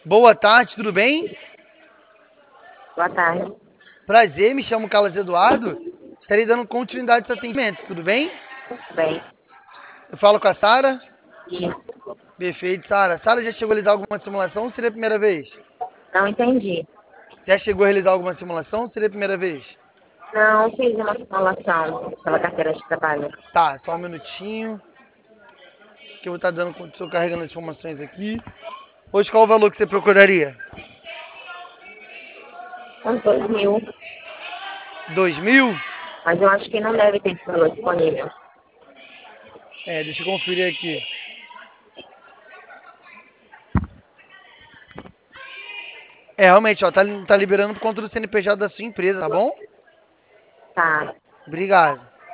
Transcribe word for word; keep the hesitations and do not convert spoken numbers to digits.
Boa tarde, tudo bem? Boa tarde. Prazer, me chamo Carlos Eduardo. Estarei dando continuidade a esse atendimento, tudo bem? Bem, Eu falo com a Sara. isso. Perfeito, Sara. Sara já chegou a realizar alguma simulação ou seria a primeira vez? Não entendi. Já chegou a realizar alguma simulação ou seria a primeira vez? Não fiz uma simulação pela carteira de trabalho. Tá, só um minutinho, que eu vou estar dando, estou carregando as informações aqui. Hoje qual o valor que você procuraria? Uns dois mil, Dois mil? mas eu acho que não deve ter esse valor disponível. É, deixa eu conferir aqui. É, realmente, ó, tá, tá liberando por conta do C N P J da sua empresa, tá bom? Tá. Obrigado.